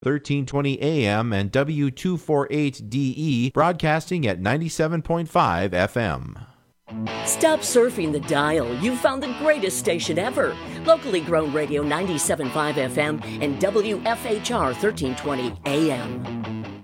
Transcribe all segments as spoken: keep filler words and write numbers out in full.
thirteen twenty A M and W two forty-eight D E, broadcasting at ninety-seven point five F M. Stop surfing the dial. You've found the greatest station ever. Locally grown radio ninety-seven point five F M and W F H R thirteen twenty A M.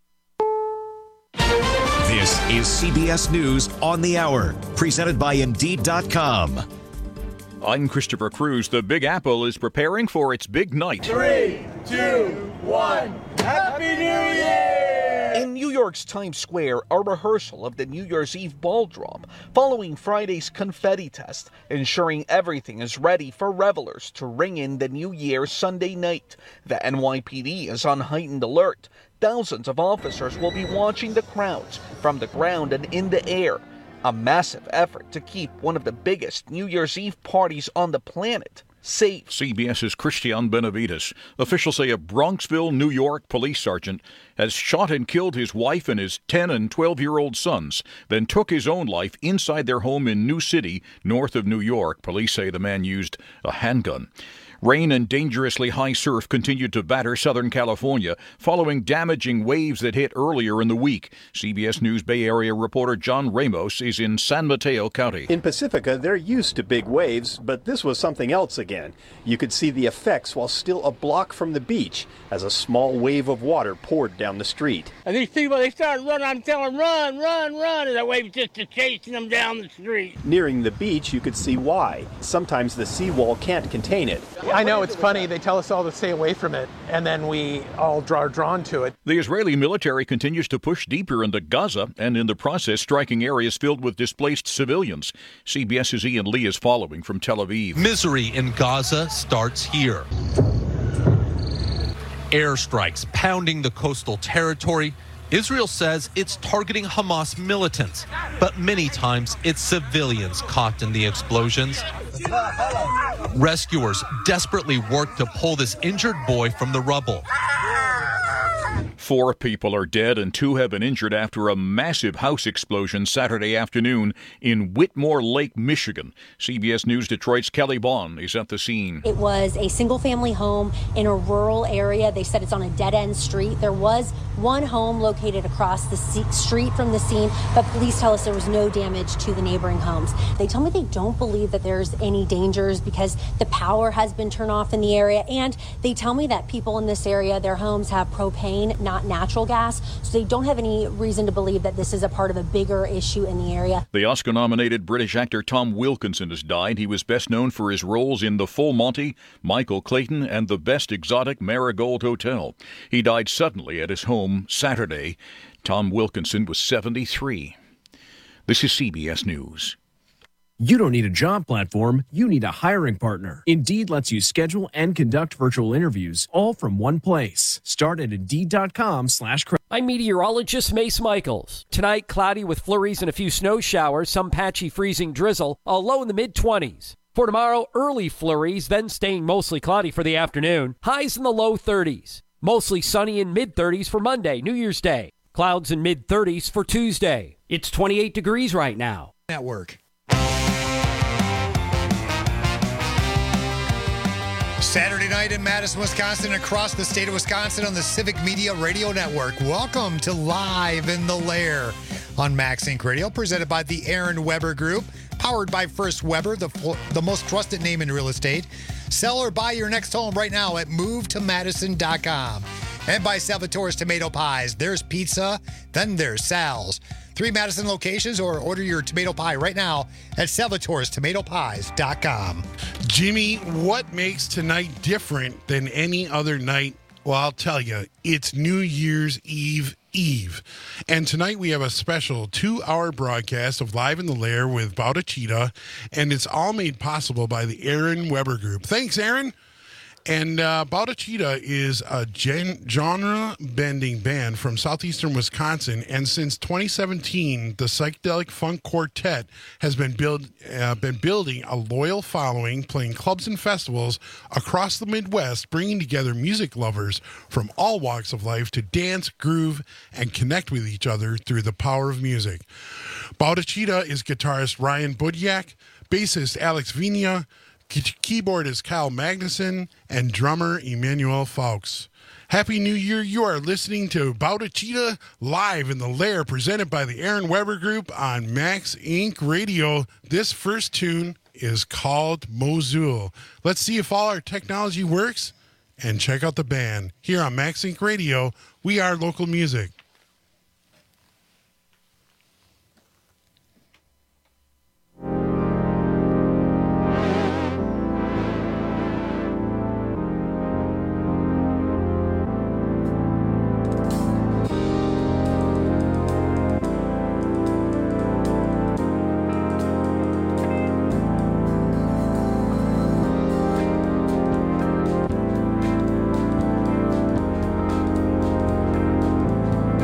This is C B S News on the Hour, presented by Indeed dot com. I'm Christopher Cruz. The Big Apple is preparing for its big night. Three, two, one. Happy New Year! In New York's Times Square, a rehearsal of the New Year's Eve ball drop following Friday's confetti test, ensuring everything is ready for revelers to ring in the New Year Sunday night. The N Y P D is on heightened alert. Thousands of officers will be watching the crowds from the ground and in the air. A massive effort to keep one of the biggest New Year's Eve parties on the planet safe. CBS's Christian Benavides. Officials say a Bronxville, New York police sergeant has shot and killed his wife and his ten and twelve-year-old sons, then took his own life inside their home in New City, north of New York. Police say the man used a handgun. Rain and dangerously high surf continued to batter Southern California following damaging waves that hit earlier in the week. C B S News Bay Area reporter John Ramos is in San Mateo County. In Pacifica, they're used to big waves, but this was something else again. You could see the effects while still a block from the beach as a small wave of water poured down the street. And these people, they started running. I'm telling them, run, run, run, and that wave just chasing them down the street. Nearing the beach, you could see why. Sometimes the seawall can't contain it. I know, it's funny. They tell us all to stay away from it, and then we all are drawn to it. The Israeli military continues to push deeper into Gaza, and in the process striking areas filled with displaced civilians. CBS's Ian Lee is following from Tel Aviv. Misery in Gaza starts here. Airstrikes pounding the coastal territory. Israel says it's targeting Hamas militants, but many times it's civilians caught in the explosions. Rescuers desperately work to pull this injured boy from the rubble. Four people are dead and two have been injured after a massive house explosion Saturday afternoon in Whitmore Lake, Michigan. C B S News Detroit's Kelly Bond is at the scene. It was a single-family home in a rural area. They said it's on a dead-end street. There was one home located across the street from the scene, but police tell us there was no damage to the neighboring homes. They tell me they don't believe that there's any dangers because the power has been turned off in the area, and they tell me that people in this area, their homes have propane, not natural gas, so they don't have any reason to believe that this is a part of a bigger issue in the area. The Oscar-nominated British actor Tom Wilkinson has died. He was best known for his roles in The Full Monty, Michael Clayton, and The Best Exotic Marigold Hotel. He died suddenly at his home Saturday. Tom Wilkinson was seventy-three. This is C B S News. You don't need a job platform, you need a hiring partner. Indeed lets you schedule and conduct virtual interviews all from one place. Start at Indeed.com slash credit. I'm meteorologist Mace Michaels. Tonight, cloudy with flurries and a few snow showers, some patchy freezing drizzle, a low in the mid-twenties. For tomorrow, early flurries, then staying mostly cloudy for the afternoon. Highs in the low thirties. Mostly sunny in mid-thirties for Monday, New Year's Day. Clouds in mid-thirties for Tuesday. It's twenty-eight degrees right now. Network. Saturday night in Madison, Wisconsin, across the state of Wisconsin on the Civic Media Radio Network. Welcome to Live in the Lair on Max Inc Radio, presented by the Aaron Weber Group, powered by First Weber, the, the most trusted name in real estate. Sell or buy your next home right now at move to madison dot com. And by Salvatore's Tomato Pies. There's pizza, then there's Sal's. Three Madison locations, or order your tomato pie right now at salvatores tomato pies dot com. Jimmy, what makes tonight different than any other night? Well, I'll tell you, it's New Year's Eve Eve. And tonight we have a special two-hour broadcast of Live in the Lair with Bauta Cheetah, and it's all made possible by the Aaron Weber Group. Thanks, Aaron. And uh, Bauta Cheetah is a gen- genre-bending band from southeastern Wisconsin, and since twenty seventeen, the Psychedelic Funk Quartet has been build uh, been building a loyal following, playing clubs and festivals across the Midwest, bringing together music lovers from all walks of life to dance, groove, and connect with each other through the power of music. Bauta Cheetah is guitarist Ryan Budyak, bassist Alex Vina, keyboardist Kyle Magnuson, and drummer Emmanuel Fawkes. Happy New Year. You are listening to About a Cheetah live in the Lair, presented by the Aaron Weber Group on Max Incorporated. Radio. This first tune is called Mosul. Let's see if all our technology works and check out the band. Here on Max Incorporated. Radio, we are local music. Thank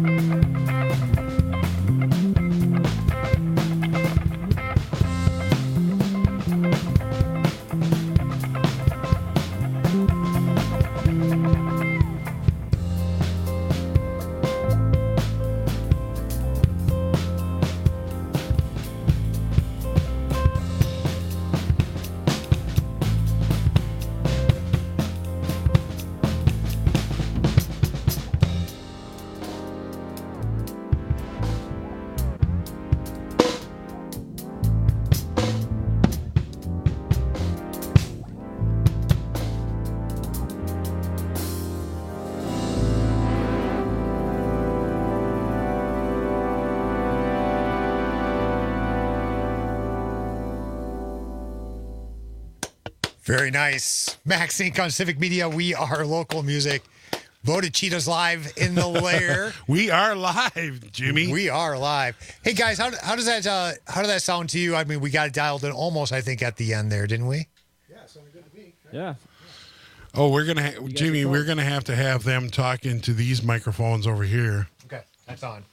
Very nice. Max Inc on Civic Media. We are local music. Voted Cheetahs live in the lair. We are live, Jimmy. We are live. Hey guys, how, how does that uh, how does that sound to you? I mean, we got it dialed in almost, I think, at the end there, didn't we? Yeah, sounded good to me. Yeah. Oh, we're gonna, ha- Jimmy. We're gonna have to have them talking to these microphones over here. Okay, that's on.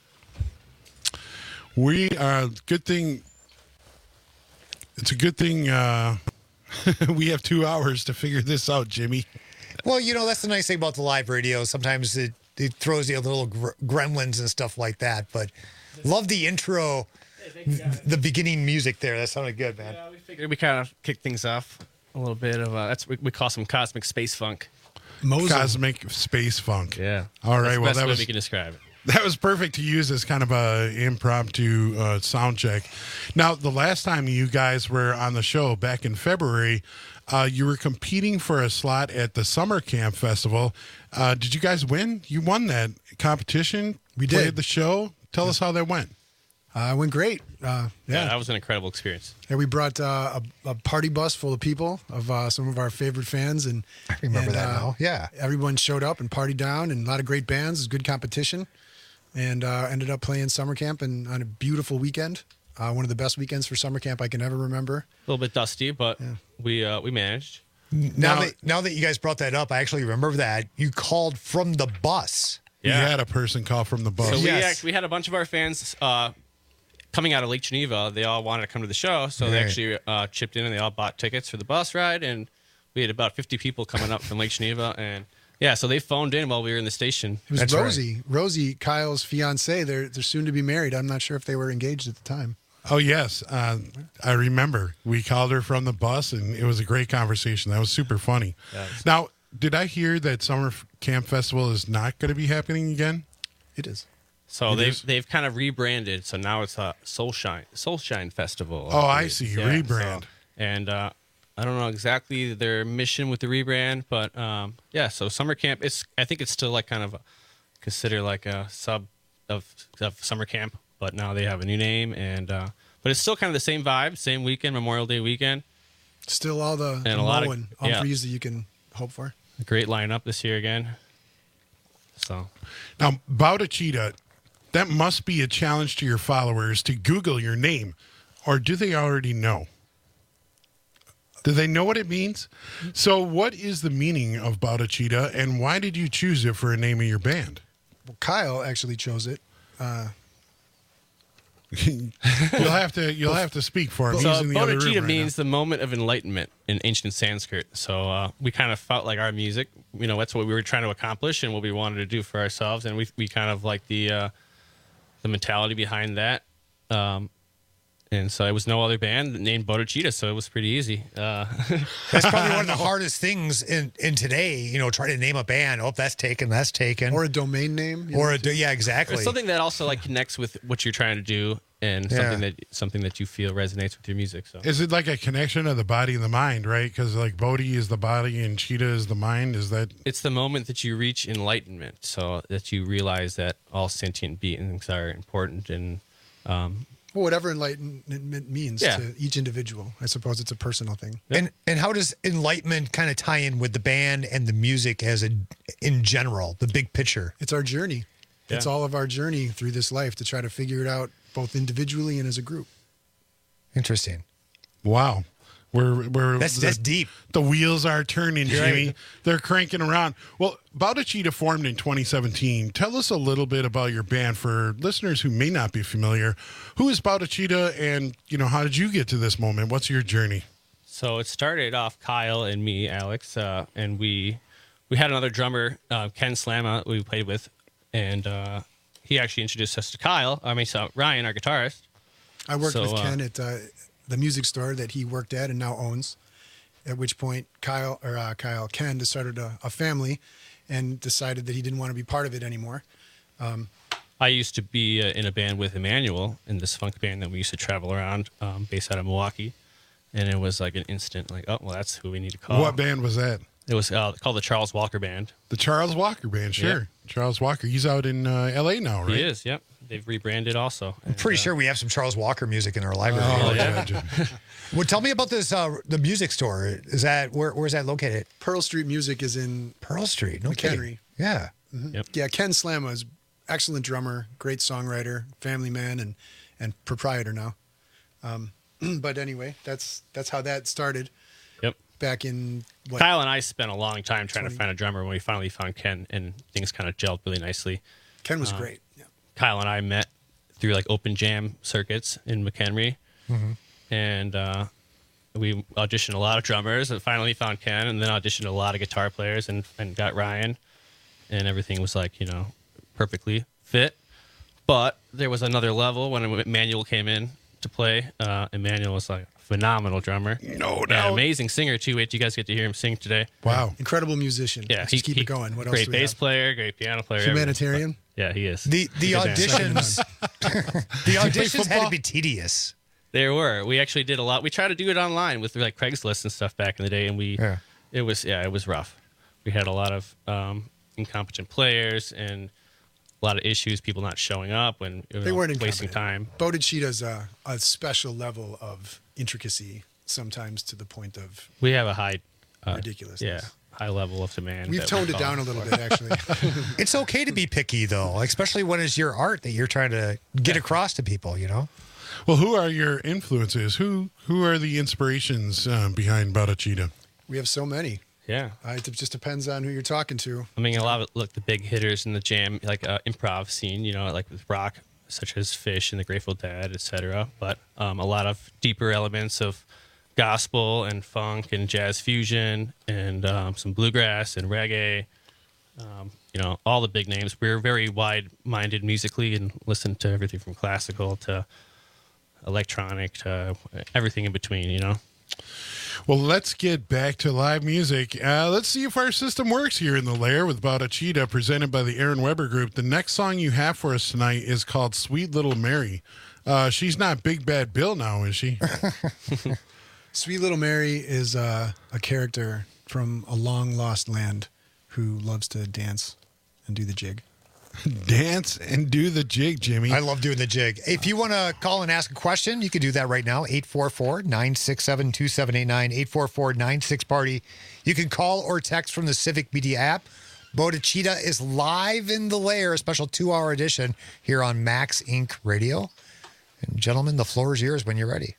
We are good thing. It's a good thing. Uh, we have two hours to figure this out, Jimmy. Well, you know, that's the nice thing about the live radio. Sometimes it, it throws you a little gr- gremlins and stuff like that. But love the intro, the beginning music there. That sounded good, man. Yeah, we figured we kind of kick things off a little bit of uh, that's what we call some cosmic space funk. Mosul. Cosmic space funk. Yeah. All right. That's the Well, best that way was we can describe it. That was perfect to use as kind of a impromptu uh, sound check. Now, the last time you guys were on the show back in February, uh, you were competing for a slot at the Summer Camp Festival. Uh, did you guys win? You won that competition. We Played did. the show. Tell us how that went. Uh, it went great. Uh, Yeah, yeah. that was an incredible experience. Yeah, we brought uh, a, a party bus full of people, of uh, some of our favorite fans, and I remember that now. Yeah, everyone showed up and partied down, and a lot of great bands. It was good competition, and uh, ended up playing summer camp and on a beautiful weekend. Uh, one of the best weekends for summer camp I can ever remember. A little bit dusty, but we uh, we managed. Now, that now that you guys brought that up, I actually remember that you called from the bus. You had a person call from the bus. So we act- we had a bunch of our fans uh, coming out of Lake Geneva. They all wanted to come to the show, so they Right. actually uh, chipped in and they all bought tickets for the bus ride. And we had about fifty people coming up from Lake Geneva, and yeah, so they phoned in while we were in the station. It was Rosie, Rosie, Kyle's fiance. They're they're soon to be married. I'm not sure if they were engaged at the time. Oh, yes. Uh, I remember. We called her from the bus, and it was a great conversation. That was super funny. Yes. Now, did I hear that Summer Camp Festival is not going to be happening again? It is. So It they've is? they've kind of rebranded. So now it's a Soulshine Soulshine Festival. Oh, I believe. see. Rebrand. so- and uh, I don't know exactly their mission with the rebrand, but um, yeah. So summer camp. It's I think it's still like kind of a, consider like a sub of, of summer camp, but now they have a new name, and uh, but it's still kind of the same vibe, same weekend, Memorial Day weekend. Still all the, And the a lot of- mowing yeah. umphreys that you can hope for. A great lineup this year again. So Now, Bauta Cheetah, that must be a challenge to your followers to Google your name, or do they already know? Do they know what it means? So, what is the meaning of Bauta Cheetah, and why did you choose it for a name of your band? Well, Kyle actually chose it. Uh, you'll have to you'll have to speak for him. So He's in the other room Bodhicitta right means the moment of enlightenment in ancient Sanskrit. So uh, we kind of felt like our music, you know, that's what we were trying to accomplish and what we wanted to do for ourselves, and we we kind of like the uh, the mentality behind that. Um, and so it was no other band named Bodhicitta, so it was pretty easy. Uh, That's probably one of the hardest things in, in today, you know, trying to name a band. Oh, that's taken, that's taken. or a domain name. you Or know, a, do- yeah, exactly. It's something that also like connects with what you're trying to do, and Yeah. something that something that you feel resonates with your music. So Is it like a connection of the body and the mind, right? Because like Bodhi is the body and Cheetah is the mind. Is that it's the moment that you reach enlightenment, so that you realize that all sentient beings are important, and um, well, whatever enlightenment means Yeah. to each individual. I suppose it's a personal thing. And and how does enlightenment kind of tie in with the band and the music as a in general, the big picture? It's our journey. It's Yeah. all of our journey through this life to try to figure it out both individually and as a group. Interesting. wow? Where, where That's- the, that's deep. The wheels are turning, You're Jimmy. right. They're cranking around. Well, Bowdachita formed in twenty seventeen. Tell us a little bit about your band for listeners who may not be familiar. Who is Bowdachita, and you know how did you get to this moment? What's your journey? So it started off Kyle and me, Alex, uh, and we we had another drummer, uh, Ken Slama, we played with, and uh, he actually introduced us to Kyle. I mean, so Ryan, our guitarist. I worked So, with uh, Ken at uh, the music store that he worked at and now owns. At which point, Kyle or uh, Kyle Ken started a, a family, and decided that he didn't want to be part of it anymore. Um, I used to be uh, in a band with Emmanuel in this funk band that we used to travel around, um, based out of Milwaukee, and it was like an instant, like, oh, well, that's who we need to call. What band was that? It was uh, called the Charles Walker Band. The Charles Walker Band, sure. Yeah. Charles Walker. He's out in uh, L A now, right? He is, yep. They've rebranded also. I'm pretty sure we have some Charles Walker music in our library. Oh, yeah. Well, tell me about this. Uh, the music store. Is that where? Where's that located? Pearl Street Music is in Pearl Street. No McHenry. kidding. Yeah. Mhm. Yep. Yeah, Ken Slama is excellent drummer, great songwriter, family man, and and proprietor now. Um, but anyway, that's that's how that started. Yep. Back in what, Kyle and I spent a long time trying twenty to find a drummer when we finally found Ken, and things kind of gelled really nicely. Ken was Uh, great. Yeah. Kyle and I met through like open jam circuits in McHenry, Mhm. and uh, we auditioned a lot of drummers, and finally found Ken, and then auditioned a lot of guitar players, and, and got Ryan, and everything was like, you know, perfectly fit. But there was another level when Emmanuel came in to play. Uh, Emmanuel was like a phenomenal drummer. No And doubt. an amazing singer too. Wait, you guys get to hear him sing today. Wow. Incredible musician. Yeah, Let's he, just keep he- it going. What else great do we bass have? player, great piano player. everything. Humanitarian. Yeah, he is. The the Good man. auditions. the auditions had to be tedious. There were. We actually did a lot. We tried to do it online with like Craigslist and stuff back in the day, and we Yeah. it was yeah, it was rough. We had a lot of um, incompetent players and a lot of issues, people not showing up when you They know, weren't wasting incompetent. time. Bowdachita's a, a special level of intricacy, sometimes to the point of We have a high uh, ridiculousness. Yeah, high level of demand. We've that toned we it call down a little bit, actually. It's okay to be picky though, especially when it's your art that you're trying to get across to people. You know. Well, who are your influences? Who who are the inspirations um, behind Bowdachita? We have so many. Yeah. Uh, it just depends on who you're talking to. I mean, a lot of look the big hitters in the jam, like uh, improv scene, you know, like with rock, such as Fish and the Grateful Dead, et cetera. But um, a lot of deeper elements of gospel and funk and jazz fusion and um, some bluegrass and reggae. Um, you know, all the big names. We're very wide-minded musically and listen to everything from classical to electronic to everything in between. You know. Well, let's get back to live music. Uh, let's see if our system works here in the Lair with Bowdachita, presented by the Aaron Weber Group. The next song you have for us tonight is called Sweet Little Mary. Uh, she's not Big Bad Bill now, is she? Sweet Little Mary is uh, a character from a long lost land who loves to dance and do the jig. Dance and do the jig, Jimmy. I love doing the jig. If you want to call and ask a question, you can do that right now. eight four four, nine six seven, two seven eight nine, eight four four, nine six party. You can call or text from the Civic Media app. Bowdachita is live in the Lair, a special two-hour edition here on Max Incorporated. Radio. And gentlemen, the floor is yours when you're ready.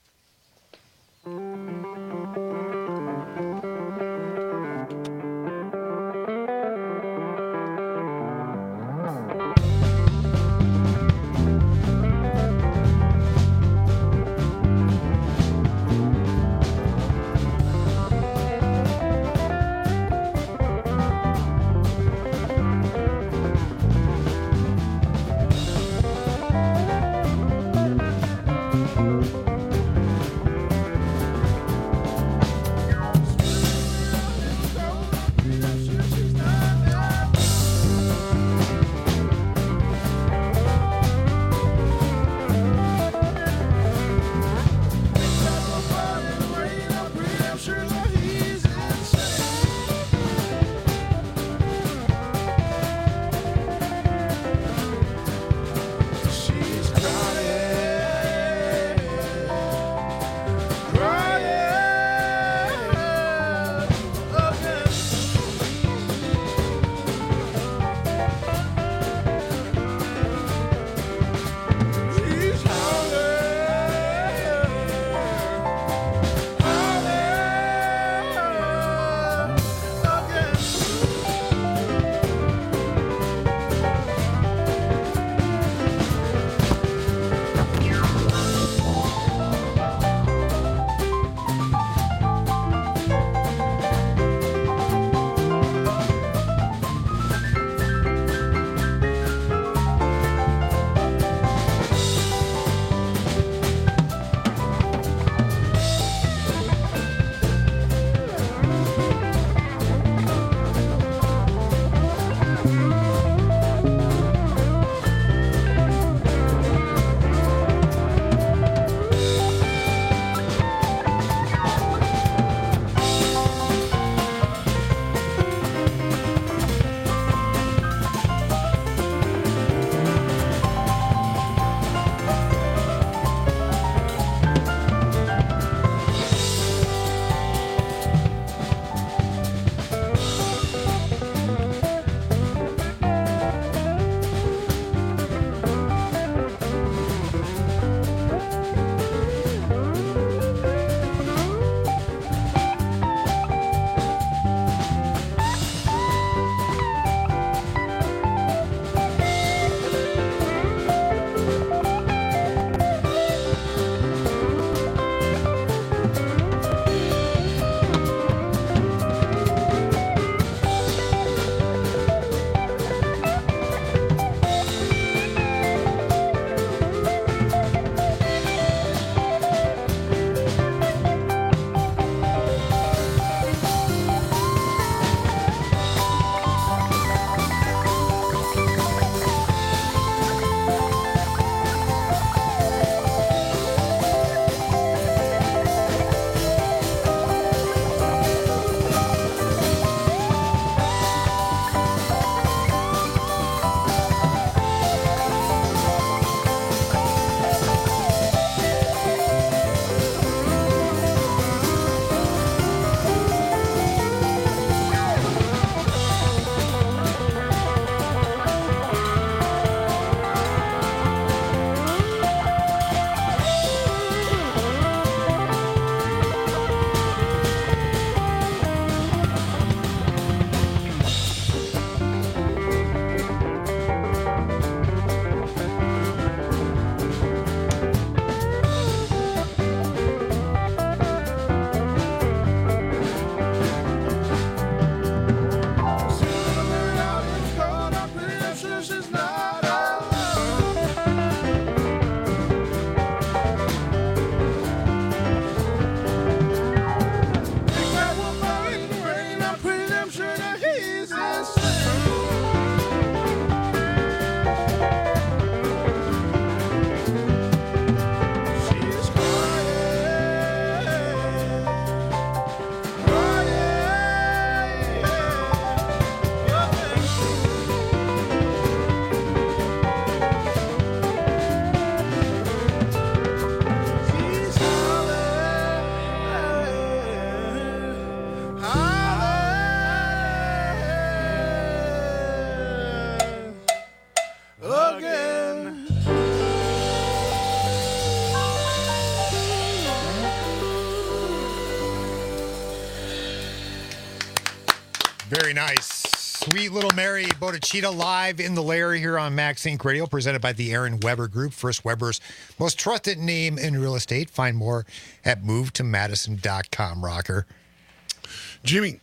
Very nice. Sweet Little Mary Bodachita live in the lair here on Max Inc Radio, presented by the Aaron Weber Group, First Weber's most trusted name in real estate. Find more at move to madison dot com, Rocker. Jimmy,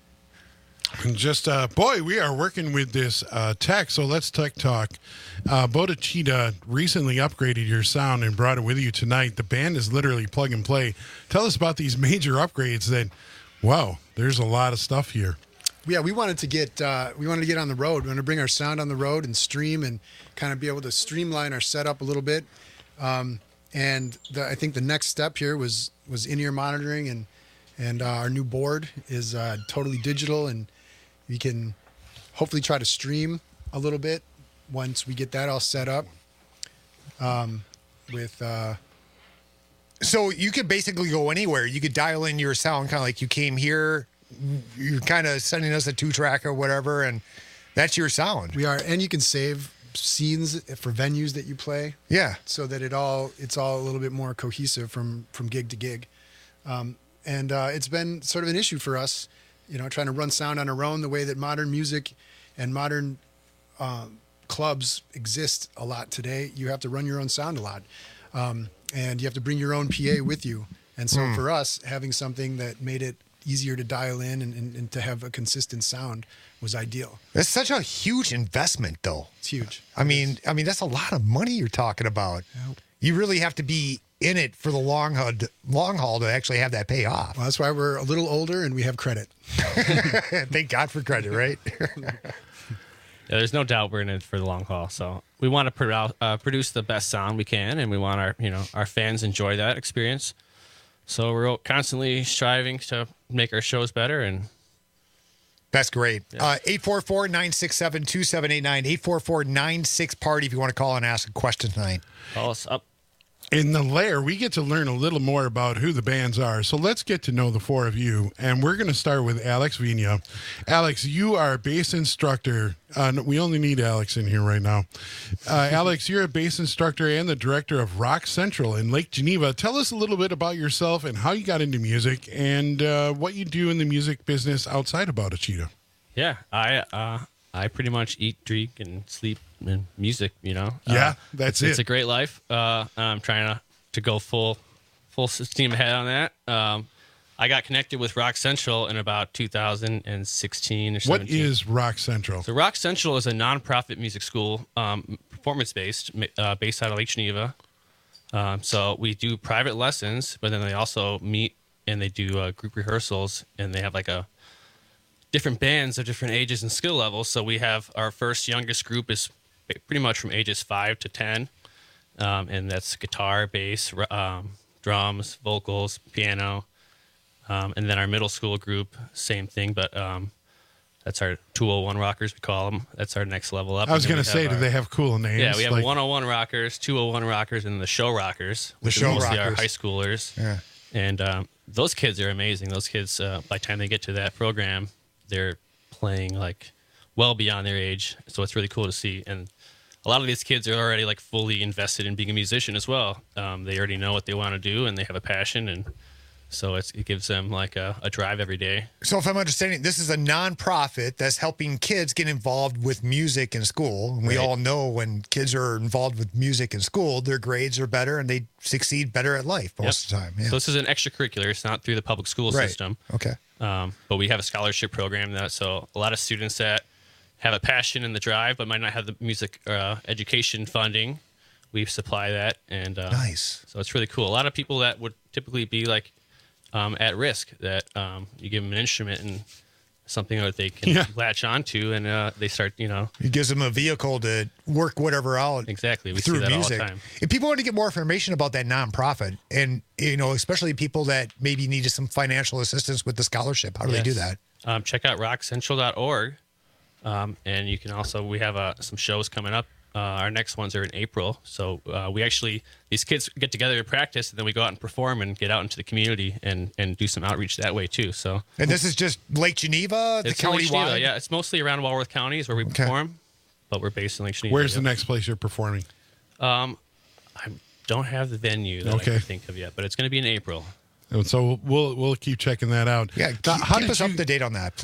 just, uh, boy, we are working with this uh, tech, so let's tech talk. Uh, Bodachita recently upgraded your sound and brought it with you tonight. The band is literally plug and play. Tell us about these major upgrades that, wow, there's a lot of stuff here. Yeah, we wanted to get uh, we wanted to get on the road. We wanted to bring our sound on the road and stream and kind of be able to streamline our setup a little bit. Um, and the, I think the next step here was was in-ear monitoring, and and uh, our new board is uh, totally digital, and we can hopefully try to stream a little bit once we get that all set up. Um, with uh, so you could basically go anywhere. You could dial in your sound, kind of like you came here. You're kind of sending us a two-track or whatever, and that's your sound. We are, and you can save scenes for venues that you play. Yeah, so that it all it's all a little bit more cohesive from from gig to gig. Um, and uh, it's been sort of an issue for us, you know, trying to run sound on our own the way that modern music and modern um, clubs exist a lot today. You have to run your own sound a lot, um, and you have to bring your own P A with you. And so Mm. for us, having something that made it easier to dial in and, and, and to have a consistent sound was ideal. That's such a huge investment, though. It's huge. I mean, I mean, that's a lot of money you're talking about. Yep. You really have to be in it for the long haul, long haul to actually have that pay off. Well, that's why we're a little older and we have credit. Thank God for credit, right? Yeah, there's no doubt we're in it for the long haul. So we want to put out, uh, produce the best sound we can, and we want our you know our fans enjoy that experience. So we're constantly striving to make our shows better, and that's great. Uh, eight four four, nine six seven, two seven eight nine, eight four four, nine six party if you want to call and ask a question tonight. Call us up. In the lair, we get to learn a little more about who the bands are. So let's get to know the four of you. And we're going to start with Alex Vina. Alex, you are a bass instructor. Uh, we only need Alex in here right now. Uh, Alex, you're a bass instructor and the director of Rock Central in Lake Geneva. Tell us a little bit about yourself and how you got into music and uh, what you do in the music business outside of Bodachita. Yeah, I uh, I pretty much eat, drink, and sleep in music. You know. Yeah, uh, that's it's, it. It's a great life. Uh, I'm trying to, to go full full steam ahead on that. Um, I got connected with Rock Central in about two thousand sixteen or seventeen. What is Rock Central? So Rock Central is a nonprofit music school, um, performance-based, uh, based out of Lake Geneva. Um, so we do private lessons, but then they also meet and they do uh, group rehearsals, and they have like a different bands of different ages and skill levels. So we have our first youngest group is pretty much from ages five to ten, um, and that's guitar, bass, um, drums, vocals, piano. Um, and then our middle school group, same thing, but um, that's our two oh one rockers, we call them. That's our next level up. I was And then going to we say, have do our- they have cool names? Yeah, we have Like- one oh one rockers, two oh one rockers, and the show rockers, The which show is mostly our rockers. high schoolers. Yeah. And um, those kids are amazing. Those kids, uh, by the time they get to that program, they're playing like well beyond their age. So it's really cool to see. And a lot of these kids are already like fully invested in being a musician as well. Um, they already know what they want to do, and they have a passion, and so it's, it gives them like a, a drive every day. So if I'm understanding, this is a nonprofit that's helping kids get involved with music in school. And we Right. all know when kids are involved with music in school, their grades are better and they succeed better at life most Yep. of the time. Yeah. So this is an extracurricular. It's not through the public school Right. system. Okay. Um, but we have a scholarship program that so a lot of students that have a passion and the drive, but might not have the music uh, education funding, we supply that. And uh, nice. So it's really cool. A lot of people that would typically be like um, at risk, that um, you give them an instrument and something that they can Yeah. latch onto, and uh, they start, you know. It gives them a vehicle to work whatever out. Exactly. We through see that all music. the time. If people want to get more information about that nonprofit, and you know, especially people that maybe needed some financial assistance with the scholarship, how do they do Yes. that? Um, check out rock central dot org. Um, and you can also, we have uh, some shows coming up. Uh, our next ones are in April. So uh, we actually, these kids get together to practice, and then we go out and perform and get out into the community and, and do some outreach that way too. So And this is just Lake Geneva, the it's in county Lake Geneva, wide. yeah, it's mostly around Walworth County is where we perform, but we're based in Lake Geneva. Where's yeah. the next place you're performing? Um, I don't have the venue that Okay. I can think of yet, but it's going to be in April. And so we'll we'll keep checking that out. Yeah, Now, keep, how keep did us you, up to date on that, please.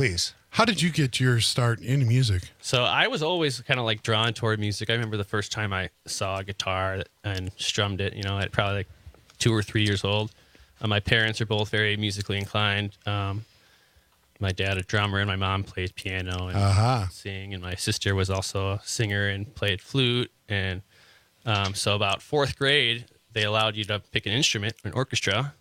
How did you get your start in music? So I was always kind of like drawn toward music. I remember the first time I saw a guitar and strummed it, you know, at probably like two or three years old. Uh, my parents are both very musically inclined. Um, my dad a drummer and my mom played piano and uh-huh. sing. And my sister was also a singer and played flute. And um, so about fourth grade, they allowed you to pick an instrument, an orchestra.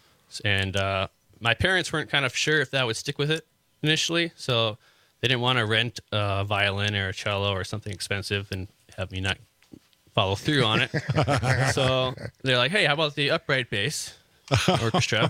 And uh, my parents weren't kind of sure if that would stick with it initially. So they didn't want to rent a violin or a cello or something expensive and have me not follow through on it. So they're like, hey, how about the upright bass orchestra?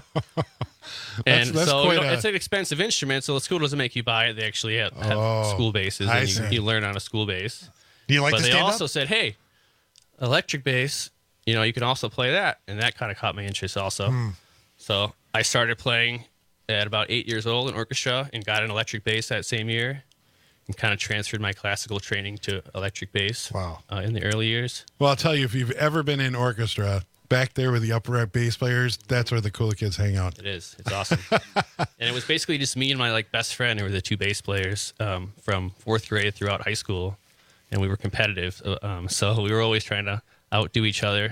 And That's- that's so quite you know, a- it's an expensive instrument, so the school doesn't make you buy it. They actually have, have Oh, school basses, I and you, see. you learn on a school bass. Do you like but to they stand also up? said, hey, electric bass, you know, you can also play that. And that kind of caught my interest also. Hmm. So I started playing at about eight years old in orchestra and got an electric bass that same year and kind of transferred my classical training to electric bass wow. uh, in the early years. Well, I'll tell you, if you've ever been in orchestra, back there with the upright bass players, that's where the cool kids hang out. It is. It's awesome. And it was basically just me and my like best friend who were the two bass players um, from fourth grade throughout high school. And we were competitive. uh, Um, so we were always trying to outdo each other.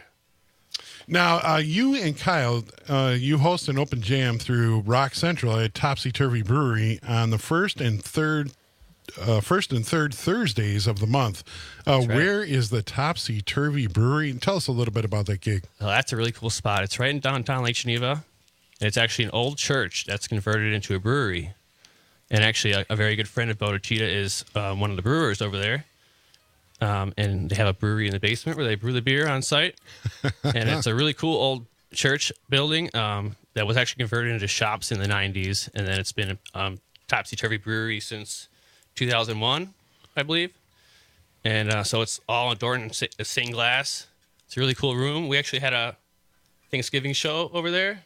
Now, uh, you and Kyle, uh, you host an open jam through Rock Central at Topsy Turvy Brewery on the first and third, uh, first and third Thursdays of the month. Uh, right. Where is the Topsy Turvy Brewery? Tell us a little bit about that gig. Oh, that's a really cool spot. It's right in downtown Lake Geneva. And it's actually an old church that's converted into a brewery. And actually, a, a very good friend of Bodachita is uh, one of the brewers over there. Um, and they have a brewery in the basement where they brew the beer on site. And it's a really cool old church building um, that was actually converted into shops in the nineties. And then it's been um, Topsy Turvy Brewery since two thousand one, I believe. And uh, so it's all adorned in sa- stained glass. It's a really cool room. We actually had a Thanksgiving show over there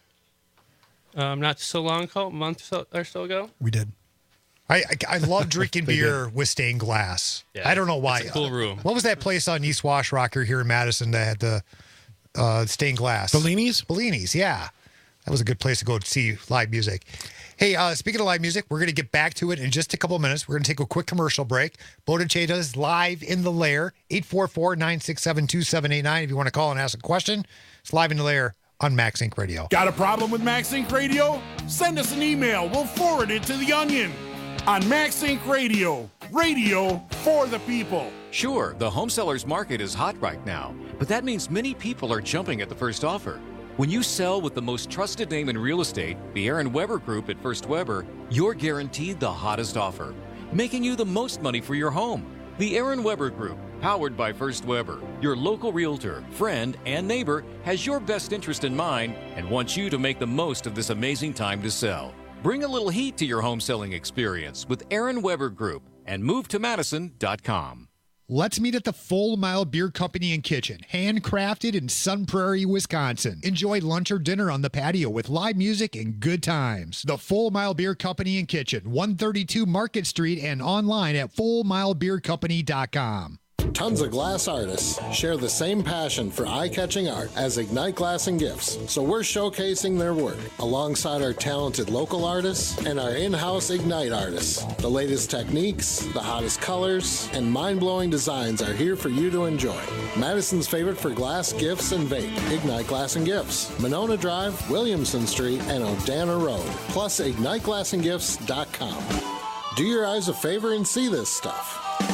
um, not so long ago, a month so, or so ago. We did. I, I, I love drinking beer with stained glass. Yeah, I don't know why. it's a cool room. What was that place on East Wash Rocker here in Madison that had the uh, stained glass? Bellini's? Bellini's, yeah. That was a good place to go see live music. Hey, uh, speaking of live music, we're going to get back to it in just a couple of minutes. We're going to take a quick commercial break. Bodachita's live in the lair, eight four four, nine six seven, two seven eight nine. If you want to call and ask a question, it's live in the lair on Max Inc Radio. Got a problem with Max Inc Radio? Send us an email. We'll forward it to The Onion on Max Inc Radio. Radio for the people. Sure, the home sellers market is hot right now, but that means many people are jumping at the first offer. When you sell with the most trusted name in real estate, the Aaron Weber Group at First Weber, you're guaranteed the hottest offer, making you the most money for your home. The Aaron Weber Group, powered by First Weber, your local realtor, friend, and neighbor, has your best interest in mind and wants you to make the most of this amazing time to sell. Bring a little heat to your home selling experience with Aaron Weber Group and move to madison dot com. Let's meet at the Full Mile Beer Company and Kitchen, handcrafted in Sun Prairie, Wisconsin. Enjoy lunch or dinner on the patio with live music and good times. The Full Mile Beer Company and Kitchen, one thirty-two Market Street, and online at full mile beer company dot com. Tons of glass artists share the same passion for eye-catching art as Ignite Glass and Gifts, so we're showcasing their work alongside our talented local artists and our in-house Ignite artists. The latest techniques, the hottest colors, and mind-blowing designs are here for you to enjoy. Madison's favorite for glass, gifts, and vape, Ignite Glass and Gifts, Monona Drive, Williamson Street, and Odana Road, plus ignite glass and gifts dot com. Do your eyes a favor and see this stuff.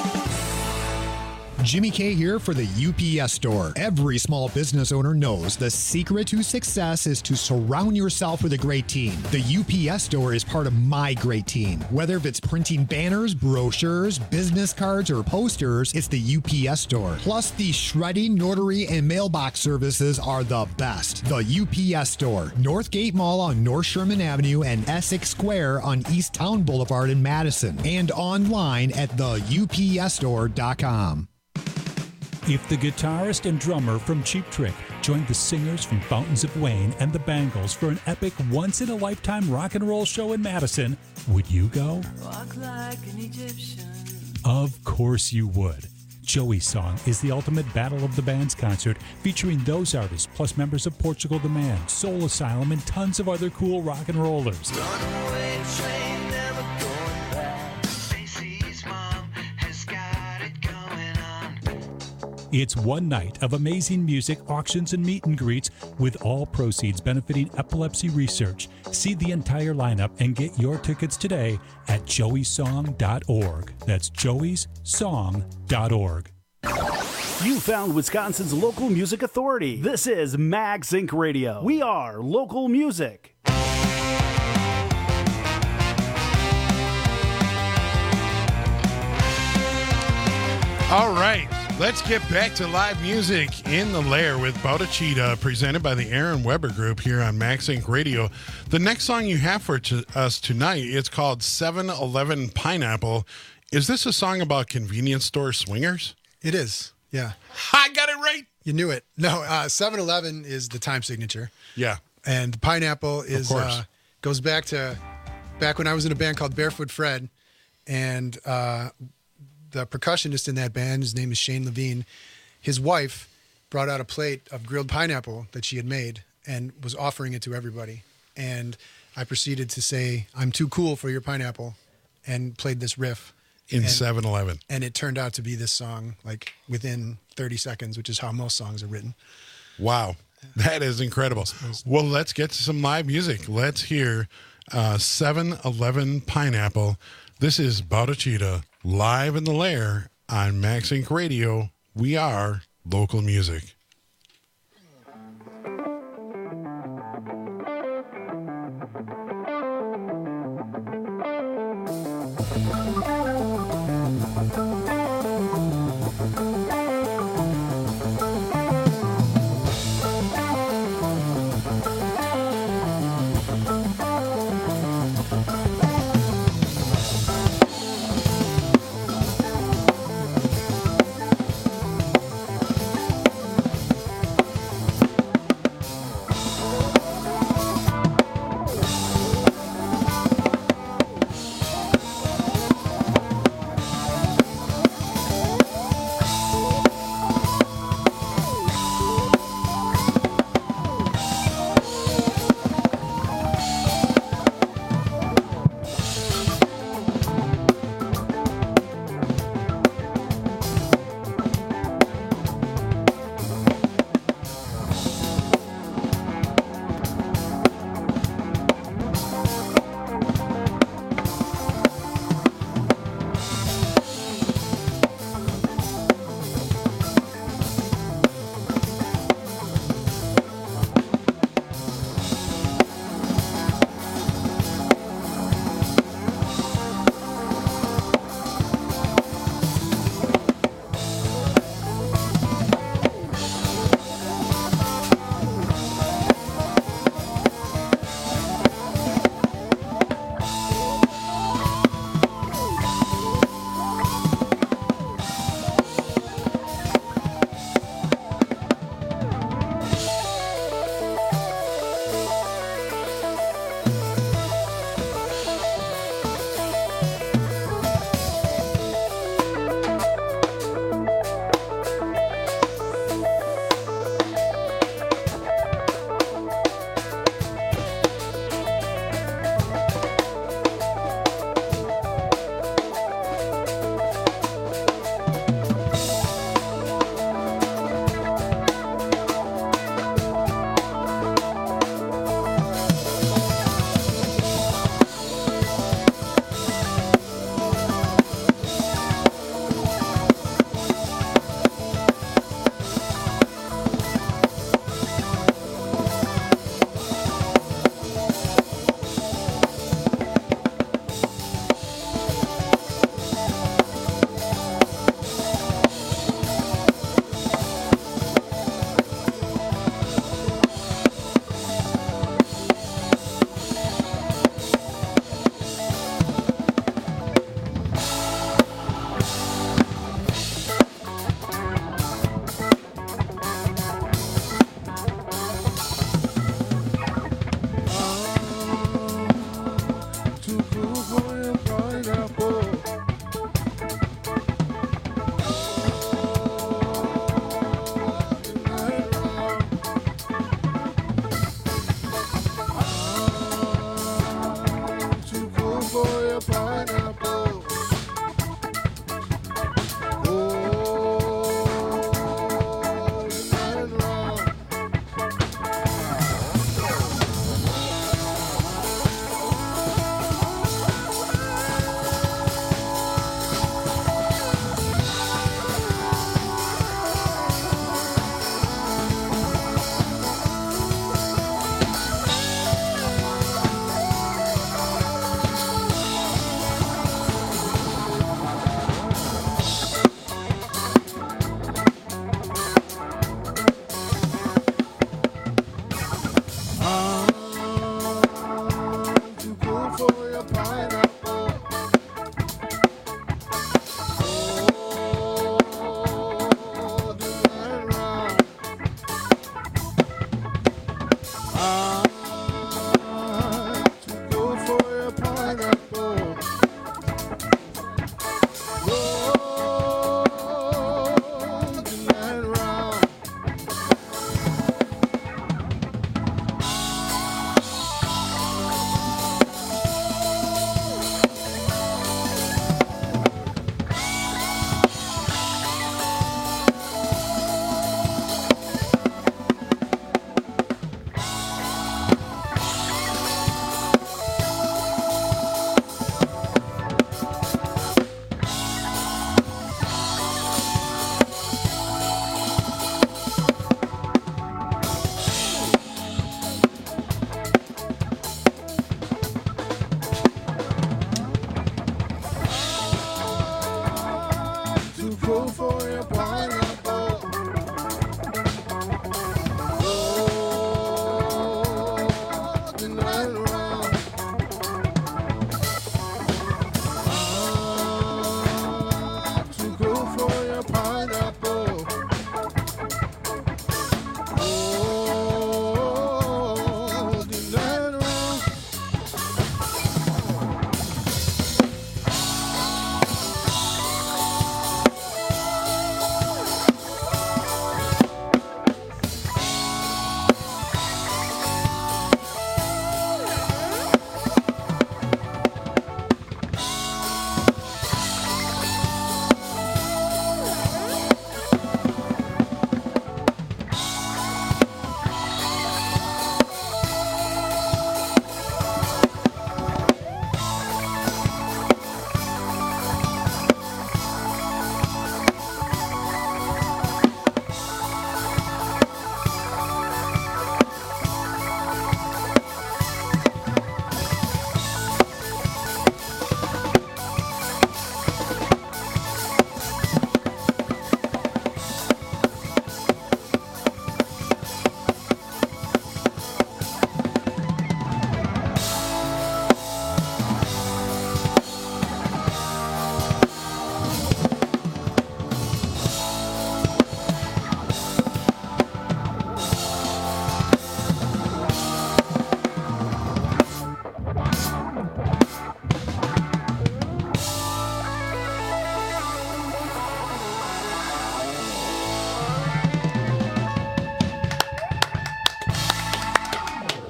Jimmy K here for the U P S Store. Every small business owner knows the secret to success is to surround yourself with a great team. The U P S Store is part of my great team. Whether it's printing banners, brochures, business cards, or posters, it's the U P S Store. Plus, the shredding, notary, and mailbox services are the best. The U P S Store, Northgate Mall on North Sherman Avenue and Essex Square on East Town Boulevard in Madison, and online at the U P S store dot com. If the guitarist and drummer from Cheap Trick joined the singers from Fountains of Wayne and the Bangles for an epic once-in-a-lifetime rock and roll show in Madison, would you go? Walk like an Egyptian. Of course you would. Joey's Song is the ultimate Battle of the Bands concert featuring those artists plus members of Portugal the Man, Soul Asylum, and tons of other cool rock and rollers. Runaway train, never going back. It's one night of amazing music, auctions, and meet and greets with all proceeds benefiting epilepsy research. See the entire lineup and get your tickets today at joeys song dot org. That's joeys song dot org. You found Wisconsin's local music authority. This is Mag Sync Radio. We are local music. All right, let's get back to live music in the Lair with Bowda presented by the Aaron Weber Group here on Max Inc Radio. The next song you have for to us tonight, it's called seven eleven Pineapple. Is this a song about convenience store swingers? It is, yeah. I got it right. You knew it. No, uh, seven eleven is the time signature. Yeah. And the pineapple is Of course. uh, goes back to back when I was in a band called Barefoot Fred, and uh, the percussionist in that band, his name is Shane Levine. His wife brought out a plate of grilled pineapple that she had made and was offering it to everybody. And I proceeded to say, "I'm too cool for your pineapple," and played this riff. In And- seven eleven. And it turned out to be this song, like within thirty seconds, which is how most songs are written. Wow. That is incredible. Well, let's get to some live music. Let's hear uh, seven eleven Pineapple. This is Bowda live in the Lair on Max Inc Radio. We are local music.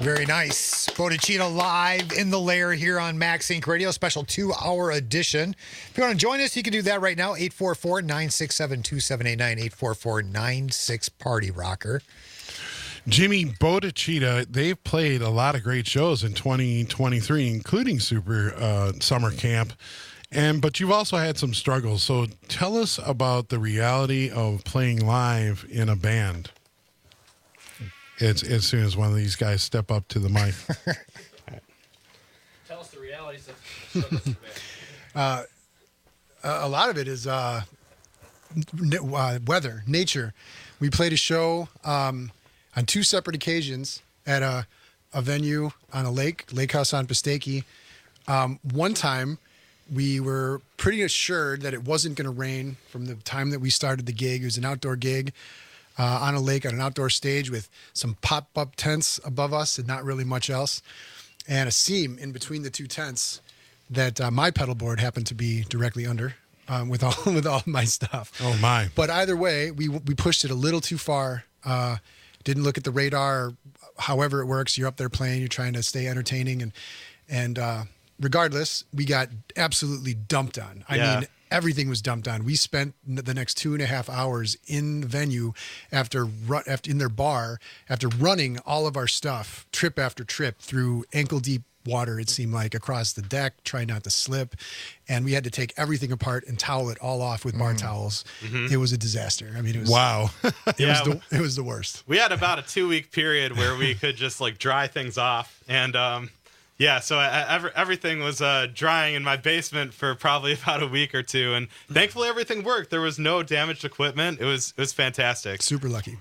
Very nice. Bodhicitta live in the lair here on Max Inc Radio, special two-hour edition. If you want to join us, you can do that right now, eight four four, nine six seven, two seven eight nine, eight four four, nine six, Party Rocker. Jimmy, Bodhicitta, they've played a lot of great shows in twenty twenty-three, including Super uh, Summer Camp. And but you've also had some struggles. So tell us about the reality of playing live in a band. As, as soon as one of these guys step up to the mic. Tell us the realities of struggles for uh, a lot of it is uh, n- uh, weather, nature. We played a show um, on two separate occasions at a, a venue on a lake, Lake House on Pistaki. Um, one time, we were pretty assured that it wasn't going to rain from the time that we started the gig. It was an outdoor gig uh, on a lake on an outdoor stage with some pop-up tents above us and not really much else, and a seam in between the two tents that uh, my pedal board happened to be directly under um, with all with all my stuff. Oh my! But either way, we we pushed it a little too far. Uh, didn't look at the radar. Or however it works, you're up there playing. You're trying to stay entertaining and and. Uh, Regardless, we got absolutely dumped on. I Yeah. mean, everything was dumped on. We spent n- the next two and a half hours in the venue after, ru- after in their bar after running all of our stuff trip after trip through ankle deep water. It seemed like across the deck, trying not to slip, and we had to take everything apart and towel it all off with bar towels. Mhm. It was a disaster. I mean, it was wow. it Yeah. was the, it was the worst. We had about a two week period where we could just like dry things off, and um, yeah, so I, every, everything was uh, drying in my basement for probably about a week or two, and thankfully everything worked. There was no damaged equipment. It was it was fantastic. Super lucky.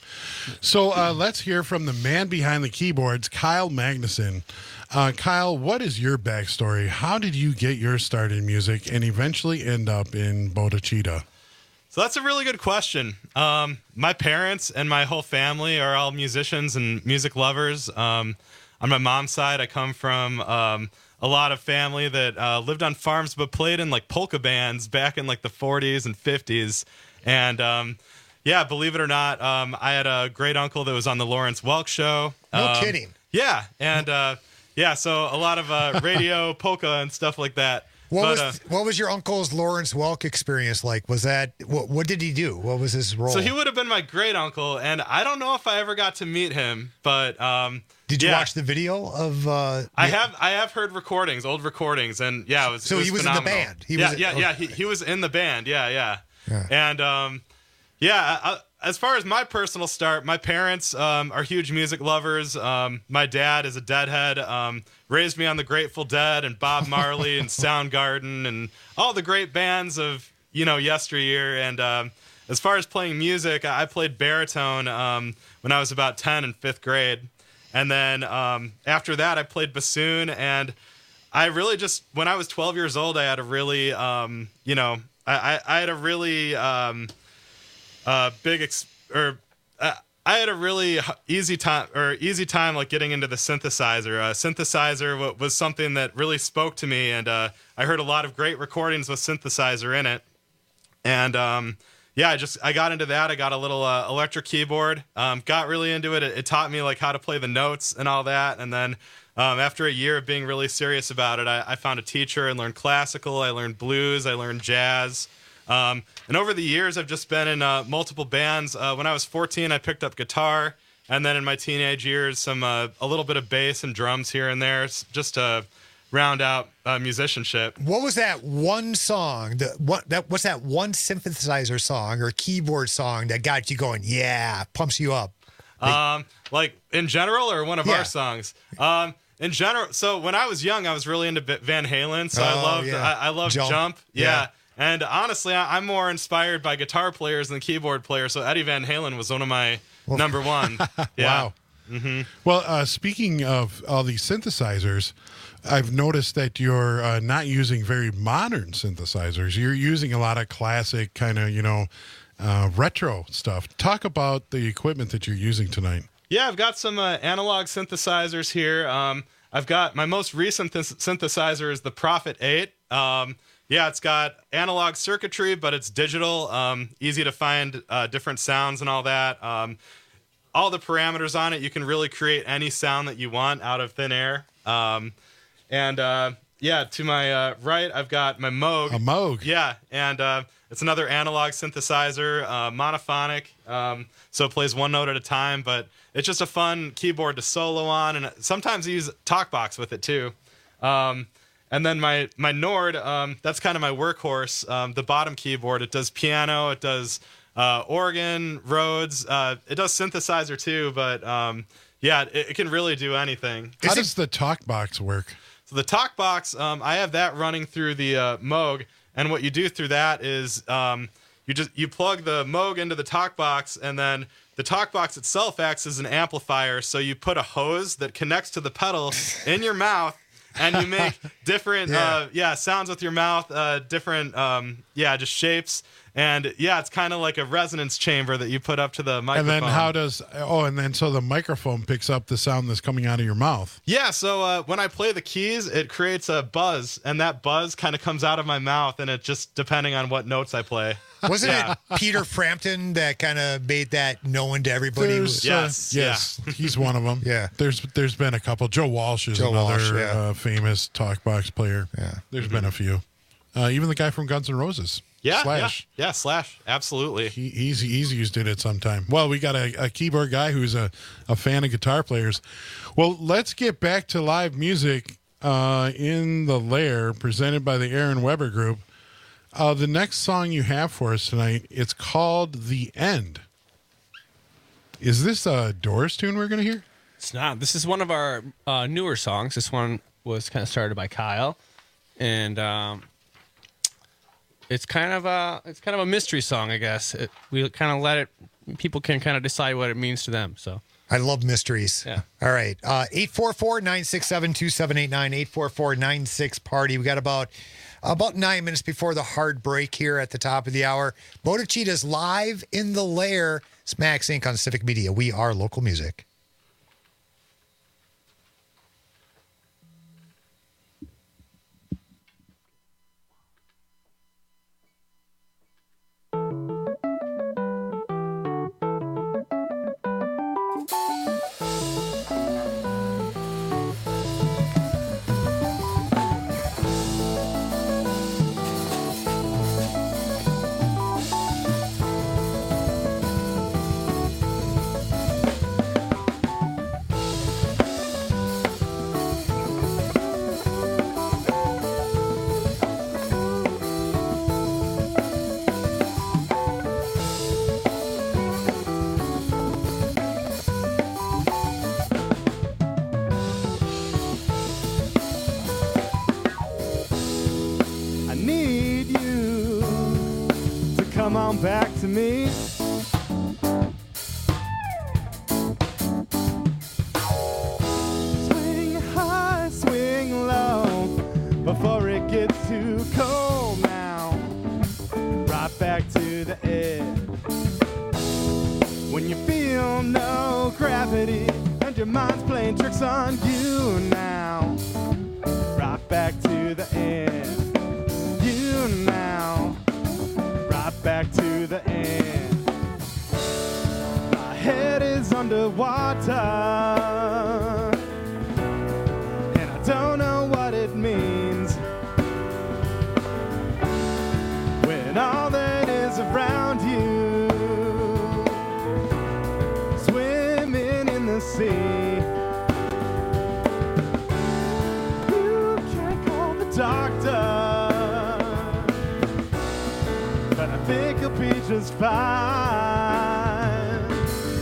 So uh, let's hear from the man behind the keyboards, Kyle Magnuson. Uh, Kyle, what is your backstory? How did you get your start in music and eventually end up in Bodhicitta? So that's a really good question. Um, my parents and my whole family are all musicians and music lovers. Um, on my mom's side, I come from um, a lot of family that uh, lived on farms but played in like polka bands back in like the forties and fifties. And um, yeah, believe it or not, um, I had a great uncle that was on the Lawrence Welk show. No Um, kidding. Yeah, and uh, yeah, so a lot of uh, radio, polka, and stuff like that. What But, was uh, what was your uncle's Lawrence Welk experience like? Was that what, what did he do? What was his role? So he would have been my great uncle, and I don't know if I ever got to meet him, but um, did you yeah. watch the video of? Uh, I have I have heard recordings, old recordings, and yeah, it was. So it was he was in the phenomenal. band. He yeah, was- yeah, yeah. He, he was in the band. Yeah, yeah. And um, yeah. I, as far as my personal start, my parents um, are huge music lovers. Um, my dad is a Deadhead. Um, raised me on the Grateful Dead and Bob Marley and Soundgarden and all the great bands of you know yesteryear. And um, as far as playing music, I played baritone um, when I was about ten in fifth grade. And then um, after that, I played bassoon. And I really just, when I was twelve years old, I had a really, um, you know, I, I, I had a really um, uh, big, ex- or uh, I had a really h- easy time, or easy time, like getting into the synthesizer. Uh, synthesizer w- was something that really spoke to me. And uh, I heard a lot of great recordings with synthesizer in it. And um, yeah, I just I got into that. I got a little uh, electric keyboard. Um, got really into it. it. It taught me like how to play the notes and all that. And then um, after a year of being really serious about it, I, I found a teacher and learned classical. I learned blues. I learned jazz. Um, and over the years, I've just been in uh, multiple bands. Uh, when I was fourteen, I picked up guitar, and then in my teenage years, some uh, a little bit of bass and drums here and there, s- just to round out uh, musicianship. What was that one song? The what that what's that one synthesizer song or keyboard song that got you going? Yeah, pumps you up. Um, like in general, or one of Yeah. our songs. Um, in general. So when I was young, I was really into B- Van Halen. So I Oh, loved, yeah. I, I loved Jump. Jump. Yeah. Yeah. And honestly, I, I'm more inspired by guitar players than keyboard players. So Eddie Van Halen was one of my number one. Yeah. Wow. Mm-hmm. Well, uh, speaking of all these synthesizers, I've noticed that you're uh, not using very modern synthesizers. You're using a lot of classic kind of, you know, uh, retro stuff. Talk about the equipment that you're using tonight. Yeah, I've got some uh, analog synthesizers here. Um, I've got my most recent th- synthesizer is the Prophet eight. Um, yeah, it's got analog circuitry, but it's digital. Um, easy to find uh, different sounds and all that. Um, all the parameters on it. You can really create any sound that you want out of thin air. Um, and uh, yeah, to my uh, right, I've got my Moog. A Moog. Yeah, and uh, it's another analog synthesizer, uh, monophonic, um, so it plays one note at a time, but it's just a fun keyboard to solo on, and sometimes I use TalkBox with it too. Um, and then my, my Nord, um, that's kind of my workhorse, um, the bottom keyboard. It does piano, it does uh, organ, Rhodes, uh, it does synthesizer too, but um, yeah, it, it can really do anything. How does the TalkBox work? So the TalkBox, um, I have that running through the uh, Moog, and what you do through that is um, you just you plug the Moog into the TalkBox, and then the TalkBox itself acts as an amplifier. So you put a hose that connects to the pedal in your mouth, and you make different Yeah. uh, yeah sounds with your mouth, uh, different um, yeah just shapes. And yeah, it's kind of like a resonance chamber that you put up to the microphone. And then how does oh, and then so the microphone picks up the sound that's coming out of your mouth. Yeah, so uh, when I play the keys, it creates a buzz, and that buzz kind of comes out of my mouth, and it just depending on what notes I play. Wasn't Yeah. it Peter Frampton that kind of made that known to everybody? There's, uh, Yes, yes, he's one of them. Yeah. there's there's been a couple. Joe Walsh is Joe another Walsh, yeah. uh, famous TalkBox player. Yeah, there's been a few. Uh, even the guy from Guns N' Roses. Yeah, Slash. yeah, yeah, Slash, absolutely. He, he's he's used it at some time. Well, we got a, a keyboard guy who's a, a fan of guitar players. Well, let's get back to live music uh, in the Lair, presented by the Aaron Weber Group. Uh, the next song you have for us tonight, it's called "The End." Is this a Doors tune we're going to hear? It's not. This is one of our uh, newer songs. This one was kind of started by Kyle, and um, it's kind of a it's kind of a mystery song, I guess. It, we kind of let it. People can kind of decide what it means to them. So I love mysteries. Yeah. All right. Uh, eight four four, nine six seven, two seven eight nine, eight four four, nine six party. We got about about nine minutes before the hard break here at the top of the hour. Bodachita's live in the Lair. It's Max Incorporated on Civic Media. We are local music. I need you to come on back to me. Swing high, swing low, before it gets too cold now. Right back to the edge. When you feel no gravity and your mind's playing tricks on you now. Right back to the end. You now, right back to the end. My head is underwater, and I don't know what it means when all that is around you, swimming in the sea. You can't call the doctor, but I think you'll be just fine.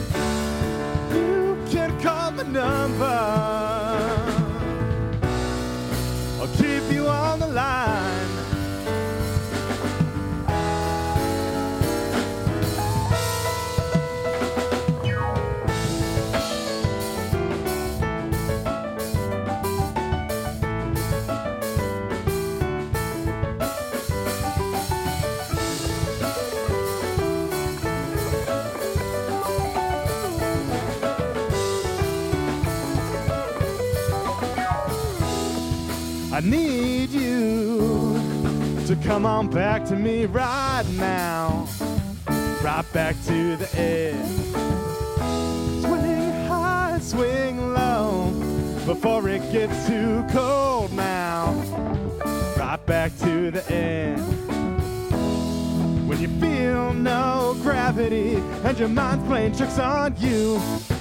You can call my number, I'll keep you on the line. I need you to come on back to me right now. Right back to the edge. before it gets too cold now. Right back to the end. When you feel no gravity and your mind's playing tricks on you.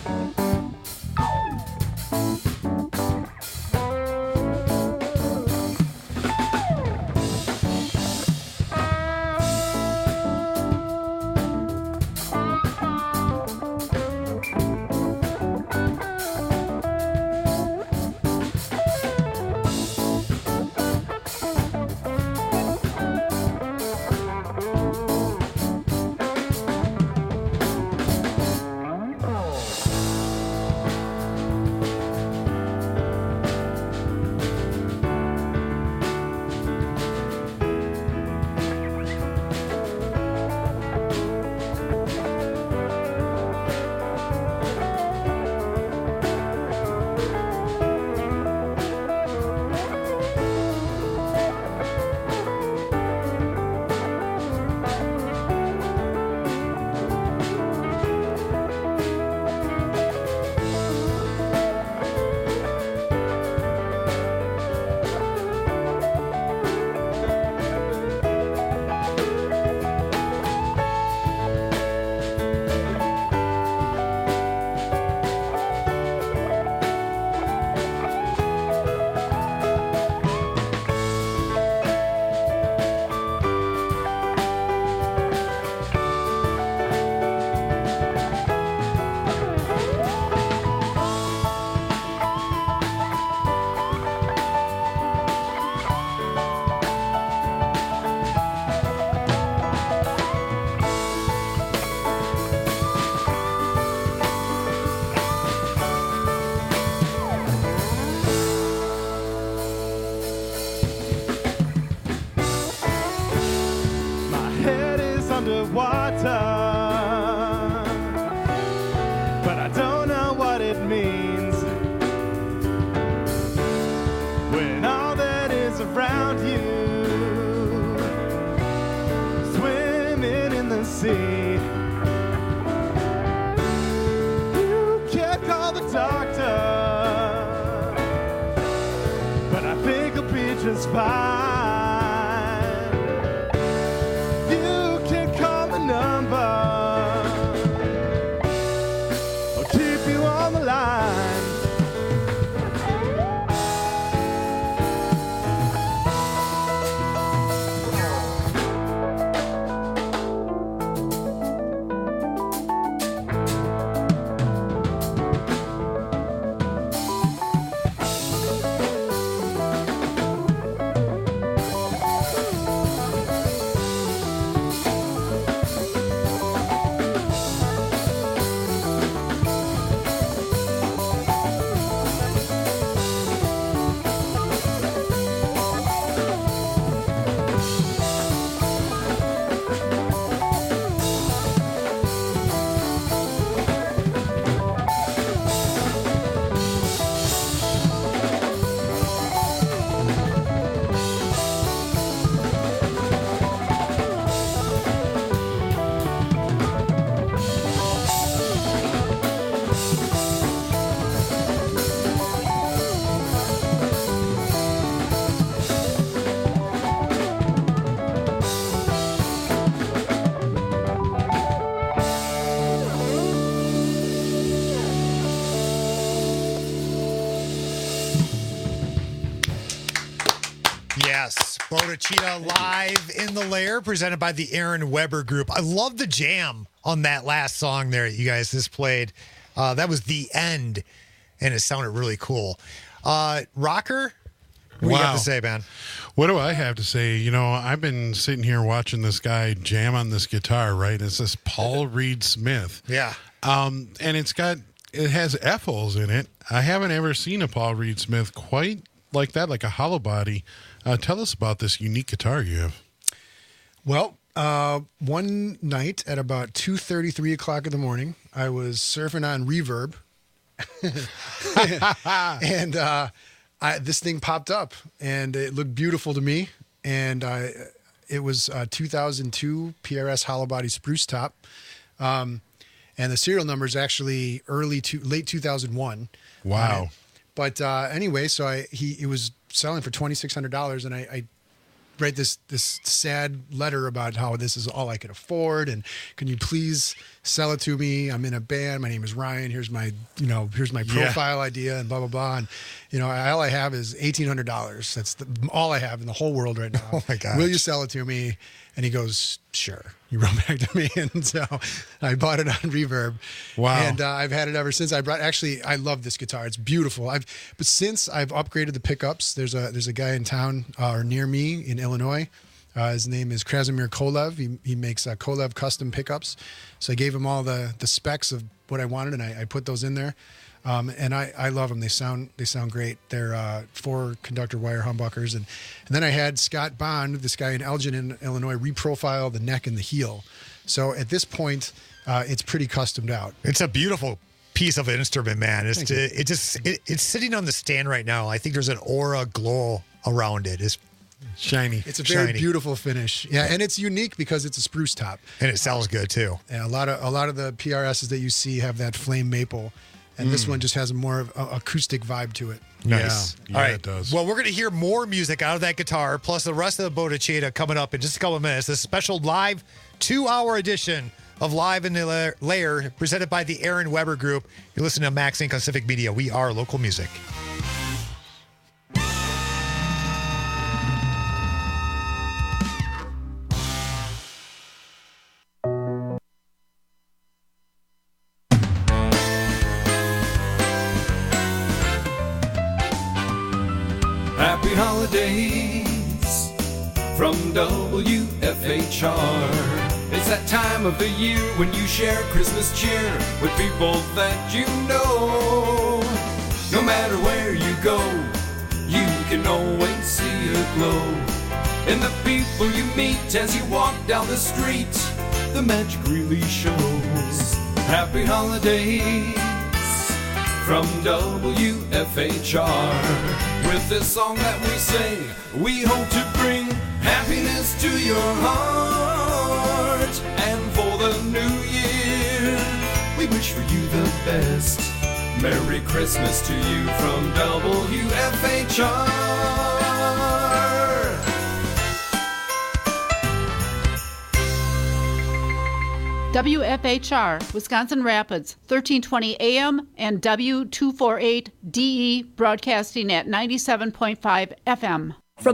Just fine. You can call the number. I'll keep you on the line. Yes, Bodachita live in the lair, presented by the Aaron Weber Group. I love the jam on that last song there you guys just played. Uh, that was The End, and it sounded really cool. Uh, Rocker, what do you have to say, man? What do I have to say? You know, I've been sitting here watching this guy jam on this guitar, right? It's this Paul Reed Smith. Yeah. Um, and it's got, it has F holes in it. I haven't ever seen a Paul Reed Smith quite like that, like a hollow body. Uh, tell us about this unique guitar you have. Well, uh, one night at about two thirty, three o'clock in the morning, I was surfing on Reverb, and uh, I, this thing popped up, and it looked beautiful to me. And I, it was uh, two thousand two P R S hollow body spruce top, um, and the serial number is actually early to late two thousand one. Wow. But uh, anyway, so I he it was selling for twenty-six hundred dollars, and I, I write this this sad letter about how this is all I could afford, and can you please sell it to me? I'm in a band. My name is Ryan. Here's my you know here's my profile yeah. idea, and blah blah blah. And you know all I have is eighteen hundred dollars. That's the, all I have in the whole world right now. Oh my god! Will you sell it to me? And he goes, sure. He wrote back to me, and so I bought it on Reverb. Wow! And uh, I've had it ever since. I brought actually, I love this guitar. It's beautiful. I've but since I've upgraded the pickups, there's a there's a guy in town uh, or near me in Illinois. Uh, his name is Krasimir Kolev. He he makes uh, Kolev custom pickups. So I gave him all the the specs of what I wanted, and I, I put those in there. Um, and I, I love them. They sound they sound great. They're uh, four conductor wire humbuckers, and and then I had Scott Bond, this guy in Elgin, in Illinois, reprofile the neck and the heel. So at this point, uh, it's pretty customed out. It's a beautiful piece of instrument, man. It's Thank it, it just it, it's sitting on the stand right now. I think there's an aura glow around it. It's shiny. It's a very shiny. beautiful finish. Yeah, and it's unique because it's a spruce top, and it sells good too. And a lot of a lot of the P R S's that you see have that flame maple. And mm. this one just has a more of a acoustic vibe to it. Nice. Yeah, All right. it does. Well, we're going to hear more music out of that guitar, plus the rest of the Bodhicitta coming up in just a couple of minutes. This special live two-hour edition of Live in the Lair, presented by the Aaron Weber Group. You're listening to Max Inc on Civic Media. We are local music. Happy holidays from W F H R. It's that time of the year when you share Christmas cheer with people that you know. No matter where you go, you can always see a glow in the people you meet as you walk down the street. The magic really shows. Happy holidays from W F H R. With this song that we sing, we hope to bring happiness to your heart. And for the new year, we wish for you the best. Merry Christmas to you from W F H R. W F H R, Wisconsin Rapids, thirteen twenty A M and W two forty-eight D E, broadcasting at ninety-seven point five F M.